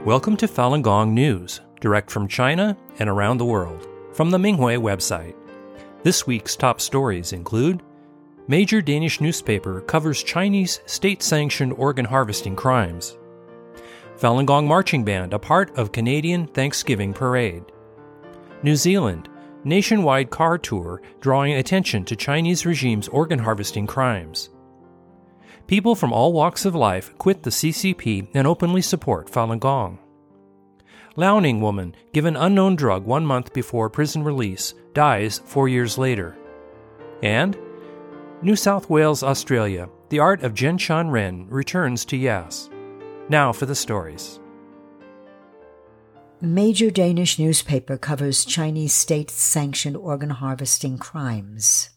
Welcome to Falun Gong News, direct from China and around the world, from the Minghui website. This week's top stories include: major Danish newspaper covers Chinese state-sanctioned organ harvesting crimes. Falun Gong marching band, a part of Canadian Thanksgiving parade. New Zealand, nationwide car tour drawing attention to Chinese regime's organ harvesting crimes. People from all walks of life quit the CCP and openly support Falun Gong. Liaoning woman given unknown drug 1 month before prison release dies 4 years later. And New South Wales, Australia, the art of Zhenshan Ren returns to Yass. Now for the stories. Major Danish newspaper covers Chinese state-sanctioned organ harvesting crimes.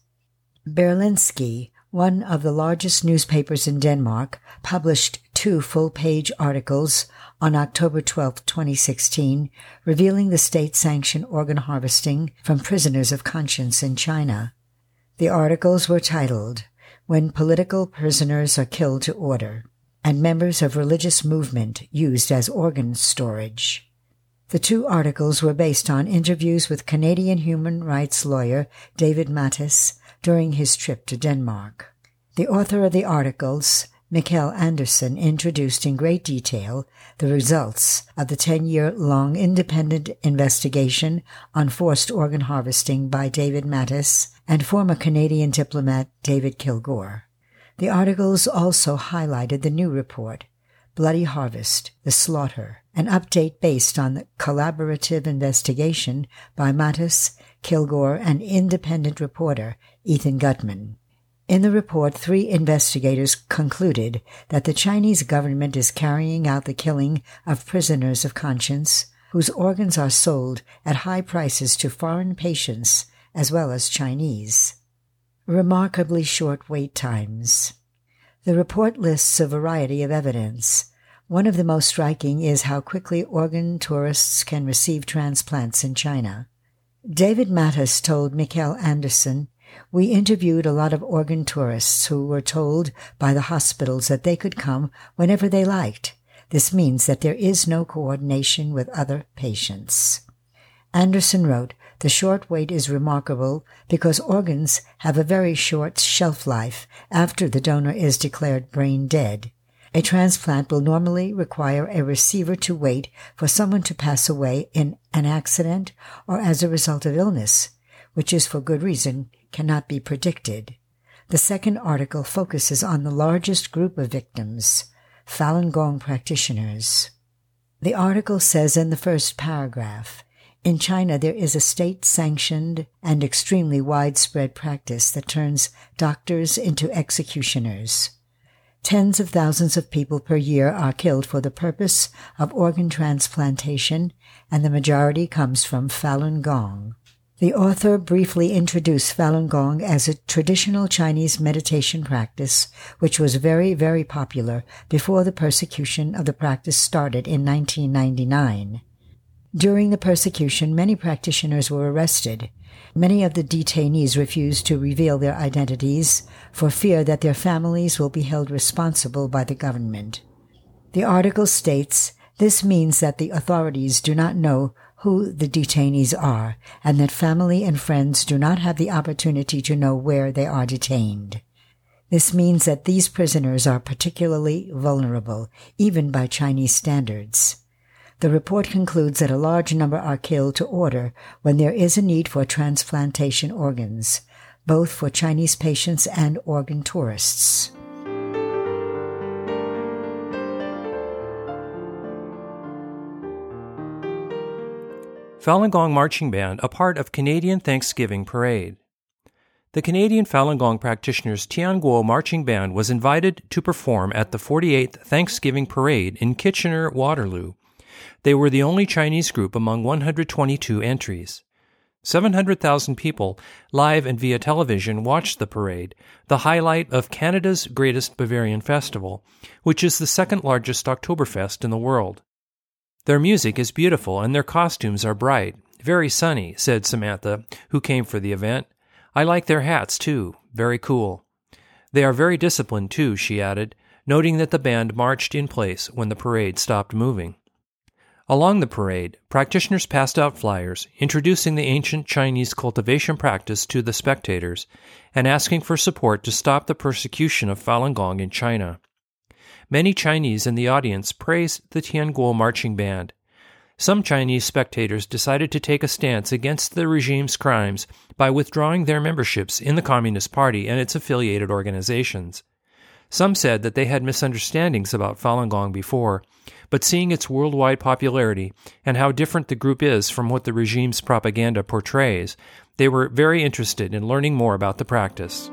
Berlingske, one of the largest newspapers in Denmark, published 2 full-page articles on October 12, 2016, revealing the state-sanctioned organ harvesting from prisoners of conscience in China. The articles were titled, "When Political Prisoners Are Killed to Order," and "Members of Religious Movement Used as Organ Storage." The 2 articles were based on interviews with Canadian human rights lawyer David Matas during his trip to Denmark. The author of the articles, Mikael Andersen, introduced in great detail the results of the 10-year-long independent investigation on forced organ harvesting by David Matas and former Canadian diplomat David Kilgour. The articles also highlighted the new report, Bloody Harvest, The Slaughter, an update based on the collaborative investigation by Matas, Kilgour, and independent reporter Ethan Gutman. In the report, 3 investigators concluded that the Chinese government is carrying out the killing of prisoners of conscience, whose organs are sold at high prices to foreign patients as well as Chinese. Remarkably short wait times. The report lists a variety of evidence. One of the most striking is how quickly organ tourists can receive transplants in China. David Matas told Mikael Andersen, "We interviewed a lot of organ tourists who were told by the hospitals that they could come whenever they liked. This means that there is no coordination with other patients." Andersen wrote, "The short wait is remarkable because organs have a very short shelf life after the donor is declared brain dead. A transplant will normally require a receiver to wait for someone to pass away in an accident or as a result of illness, which is for good reason cannot be predicted." The second article focuses on the largest group of victims, Falun Gong practitioners. The article says in the first paragraph, "In China there is a state-sanctioned and extremely widespread practice that turns doctors into executioners. Tens of thousands of people per year are killed for the purpose of organ transplantation, and the majority comes from Falun Gong." The author briefly introduced Falun Gong as a traditional Chinese meditation practice, which was very, very popular before the persecution of the practice started in 1999. During the persecution, many practitioners were arrested. Many of the detainees refused to reveal their identities for fear that their families will be held responsible by the government. The article states, "This means that the authorities do not know who the detainees are, and that family and friends do not have the opportunity to know where they are detained. This means that these prisoners are particularly vulnerable, even by Chinese standards." The report concludes that a large number are killed to order when there is a need for transplantation organs, both for Chinese patients and organ tourists. Falun Gong marching band, a part of Canadian Thanksgiving parade. The Canadian Falun Gong practitioners Tian Guo marching band was invited to perform at the 48th Thanksgiving parade in Kitchener-Waterloo. They were the only Chinese group among 122 entries. 700,000 people, live and via television, watched the parade, the highlight of Canada's greatest Bavarian festival, which is the second largest Oktoberfest in the world. "Their music is beautiful and their costumes are bright, very sunny," said Samantha, who came for the event. "I like their hats, too. Very cool. They are very disciplined, too," she added, noting that the band marched in place when the parade stopped moving. Along the parade, practitioners passed out flyers introducing the ancient Chinese cultivation practice to the spectators and asking for support to stop the persecution of Falun Gong in China. Many Chinese in the audience praised the Tianguo marching band. Some Chinese spectators decided to take a stance against the regime's crimes by withdrawing their memberships in the Communist Party and its affiliated organizations. Some said that they had misunderstandings about Falun Gong before, but seeing its worldwide popularity and how different the group is from what the regime's propaganda portrays, they were very interested in learning more about the practice.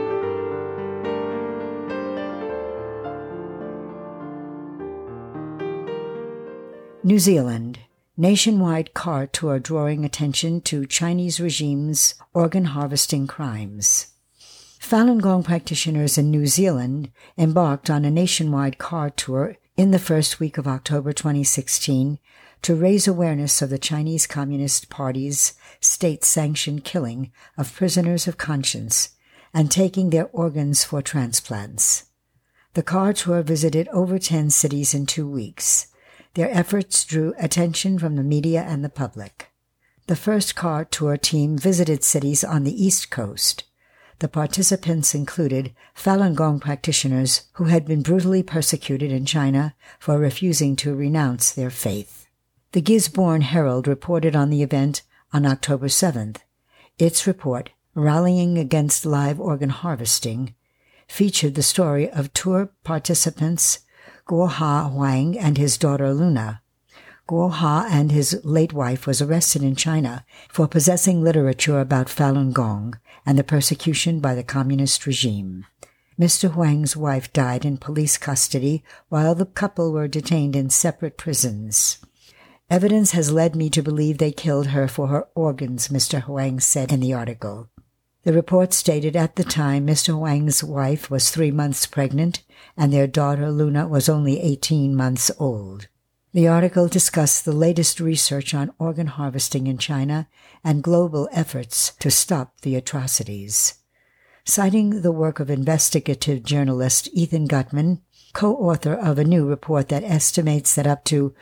New Zealand. Nationwide car tour drawing attention to Chinese regime's organ harvesting crimes. Falun Gong practitioners in New Zealand embarked on a nationwide car tour in the first week of October 2016 to raise awareness of the Chinese Communist Party's state-sanctioned killing of prisoners of conscience and taking their organs for transplants. The car tour visited over 10 cities in 2 weeks. Their efforts drew attention from the media and the public. The first car tour team visited cities on the East Coast. The participants included Falun Gong practitioners who had been brutally persecuted in China for refusing to renounce their faith. The Gisborne Herald reported on the event on October 7th. Its report, Rallying Against Live Organ Harvesting, featured the story of tour participants Guo Ha Huang and his daughter Luna. Guo Ha and his late wife was arrested in China for possessing literature about Falun Gong and the persecution by the communist regime. Mr. Huang's wife died in police custody while the couple were detained in separate prisons. Evidence has led me to believe they killed her for her organs, Mr. Huang said in the article. The report stated at the time Mr. Huang's wife was 3 months pregnant and their daughter Luna was only 18 months old. The article discussed the latest research on organ harvesting in China and global efforts to stop the atrocities. Citing the work of investigative journalist Ethan Gutman, co-author of a new report that estimates that up to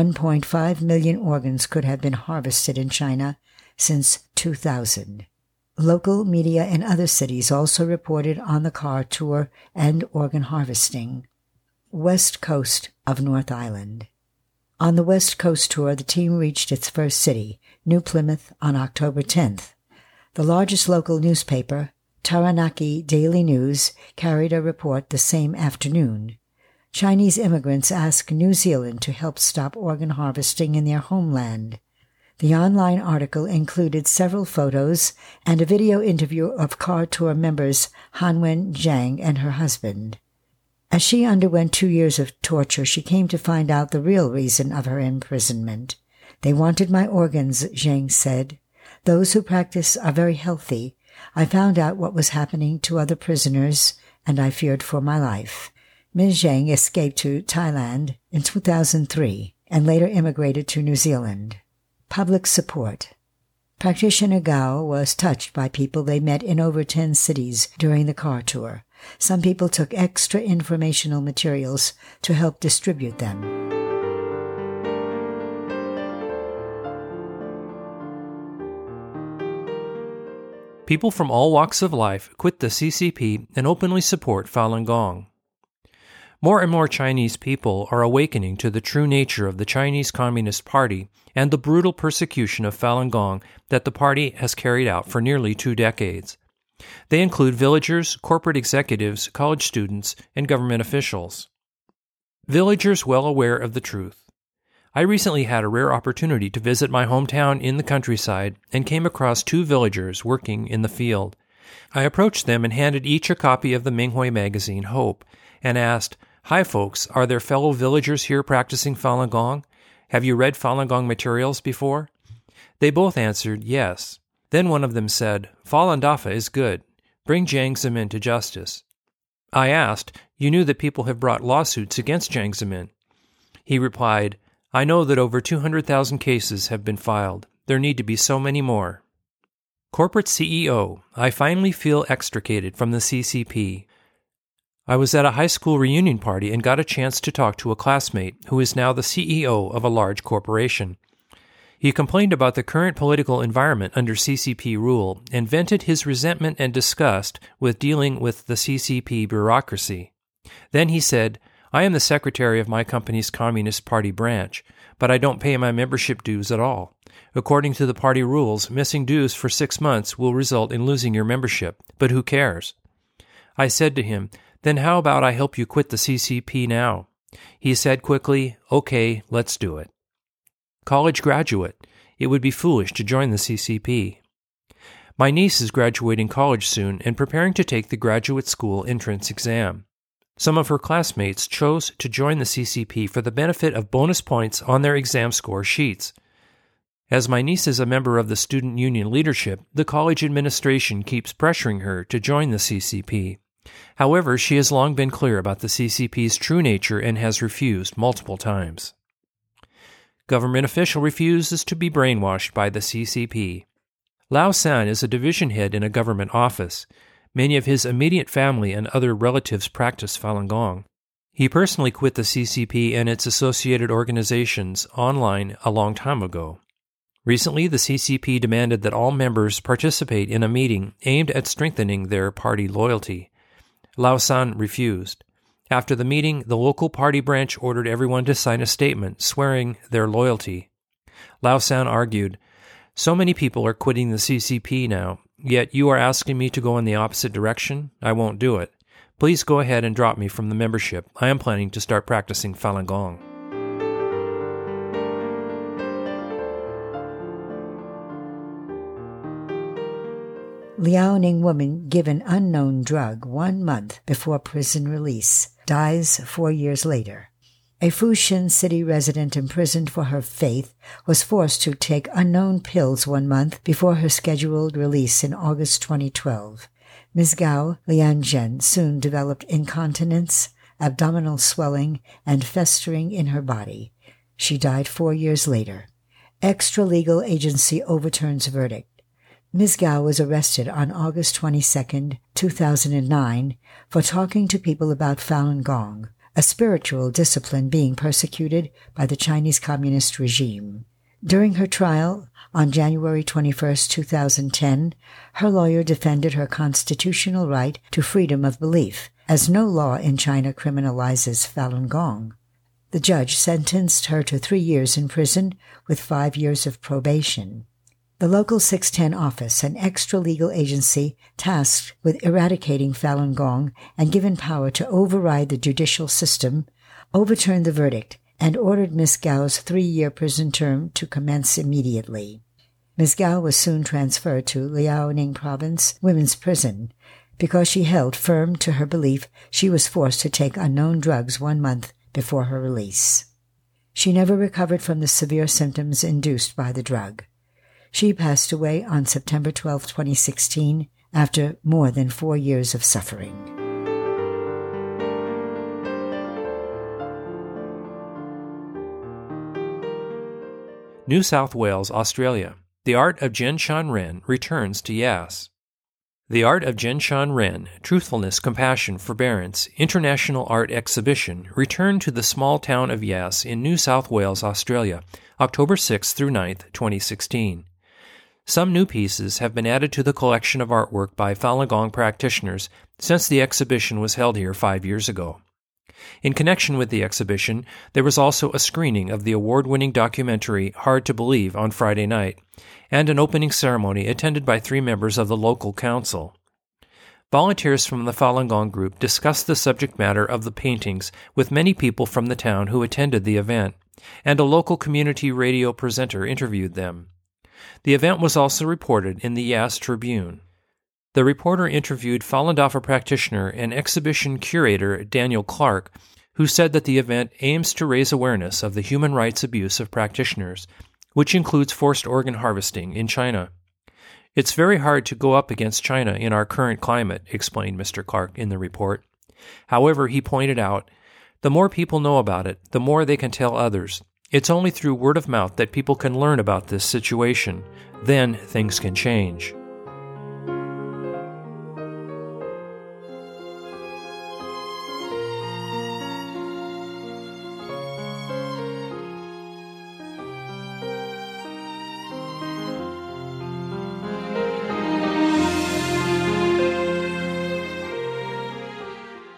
1.5 million organs could have been harvested in China since 2000. Local media in other cities also reported on the car tour and organ harvesting. West Coast of North Island. On the West Coast tour, the team reached its first city, New Plymouth, on October 10th. The largest local newspaper, Taranaki Daily News, carried a report the same afternoon. Chinese immigrants asked New Zealand to help stop organ harvesting in their homeland. The online article included several photos and a video interview of car tour members Hanwen Zhang and her husband. As she underwent 2 years of torture, she came to find out the real reason of her imprisonment. They wanted my organs, Zhang said. Those who practice are very healthy. I found out what was happening to other prisoners, and I feared for my life. Ms. Zhang escaped to Thailand in 2003 and later immigrated to New Zealand. Public support. Practitioner Gao was touched by people they met in over 10 cities during the car tour. Some people took extra informational materials to help distribute them. People from all walks of life quit the CCP and openly support Falun Gong. More and more Chinese people are awakening to the true nature of the Chinese Communist Party and the brutal persecution of Falun Gong that the party has carried out for nearly 2 decades. They include villagers, corporate executives, college students, and government officials. Villagers well aware of the truth. I recently had a rare opportunity to visit my hometown in the countryside and came across 2 villagers working in the field. I approached them and handed each a copy of the Minghui magazine Hope and asked, "Hi folks, are there fellow villagers here practicing Falun Gong? Have you read Falun Gong materials before?" They both answered yes. Then one of them said, "Falun Dafa is good. Bring Jiang Zemin to justice." I asked, "You knew that people have brought lawsuits against Jiang Zemin?" He replied, "I know that over 200,000 cases have been filed. There need to be so many more." Corporate CEO, I finally feel extricated from the CCP. I was at a high school reunion party and got a chance to talk to a classmate who is now the CEO of a large corporation. He complained about the current political environment under CCP rule and vented his resentment and disgust with dealing with the CCP bureaucracy. Then he said, "I am the secretary of my company's Communist Party branch, but I don't pay my membership dues at all. According to the party rules, missing dues for 6 months will result in losing your membership, but who cares?" I said to him, "Then how about I help you quit the CCP now?" He said quickly, "Okay, let's do it." College graduate, it would be foolish to join the CCP. My niece is graduating college soon and preparing to take the graduate school entrance exam. Some of her classmates chose to join the CCP for the benefit of bonus points on their exam score sheets. As my niece is a member of the student union leadership, the college administration keeps pressuring her to join the CCP. However, she has long been clear about the CCP's true nature and has refused multiple times. Government official refuses to be brainwashed by the CCP. Lao San is a division head in a government office. Many of his immediate family and other relatives practice Falun Gong. He personally quit the CCP and its associated organizations online a long time ago. Recently, the CCP demanded that all members participate in a meeting aimed at strengthening their party loyalty. Lao San refused. After the meeting, the local party branch ordered everyone to sign a statement swearing their loyalty. Lao San argued, "So many people are quitting the CCP now, yet you are asking me to go in the opposite direction? I won't do it. Please go ahead and drop me from the membership. I am planning to start practicing Falun Gong." Liaoning woman given unknown drug 1 month before prison release dies 4 years later. A Fuxin city resident imprisoned for her faith was forced to take unknown pills 1 month before her scheduled release in August 2012. Ms. Gao Lianzhen soon developed incontinence, abdominal swelling, and festering in her body. She died 4 years later. Extra-legal agency overturns verdict. Ms. Gao was arrested on August 22, 2009, for talking to people about Falun Gong, a spiritual discipline being persecuted by the Chinese Communist regime. During her trial on January 21, 2010, her lawyer defended her constitutional right to freedom of belief, as no law in China criminalizes Falun Gong. The judge sentenced her to 3 years in prison with 5 years of probation. The local 610 office, an extra-legal agency tasked with eradicating Falun Gong and given power to override the judicial system, overturned the verdict and ordered Ms. Gao's 3-year prison term to commence immediately. Ms. Gao was soon transferred to Liaoning Province Women's Prison because she held firm to her belief she was forced to take unknown drugs 1 month before her release. She never recovered from the severe symptoms induced by the drug. She passed away on September 12, 2016, after more than 4 years of suffering. New South Wales, Australia. The Art of Zhenshan Ren returns to Yass. The Art of Zhenshan Ren, Truthfulness, Compassion, Forbearance, International Art Exhibition returned to the small town of Yass in New South Wales, Australia, October 6 through 9, 2016. Some new pieces have been added to the collection of artwork by Falun Gong practitioners since the exhibition was held here 5 years ago. In connection with the exhibition, there was also a screening of the award-winning documentary Hard to Believe on Friday night, and an opening ceremony attended by 3 members of the local council. Volunteers from the Falun Gong group discussed the subject matter of the paintings with many people from the town who attended the event, and a local community radio presenter interviewed them. The event was also reported in the Yass Tribune. The reporter interviewed Falun Dafa practitioner and exhibition curator Daniel Clark, who said that the event aims to raise awareness of the human rights abuse of practitioners, which includes forced organ harvesting in China. "It's very hard to go up against China in our current climate," explained Mr. Clark in the report. However, he pointed out, the more people know about it, the more they can tell others. It's only through word of mouth that people can learn about this situation. Then things can change.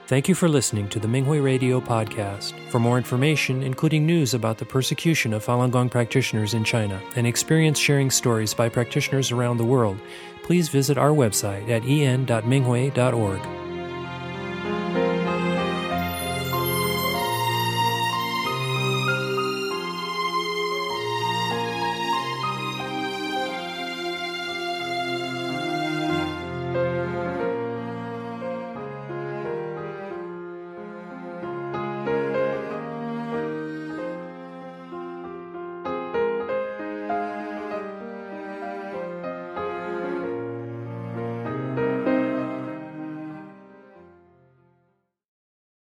Thank you for listening to the Minghui Radio podcast. For more information, including news about the persecution of Falun Gong practitioners in China and experience-sharing stories by practitioners around the world, please visit our website at en.minghui.org.